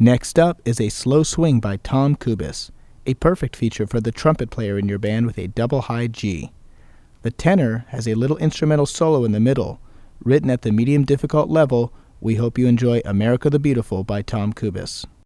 Next up is a slow swing by Tom Kubis, a perfect feature for the trumpet player in your band with a double high G. The tenor has a little instrumental solo in the middle. Written at the medium difficult level, we hope you enjoy America the Beautiful by Tom Kubis.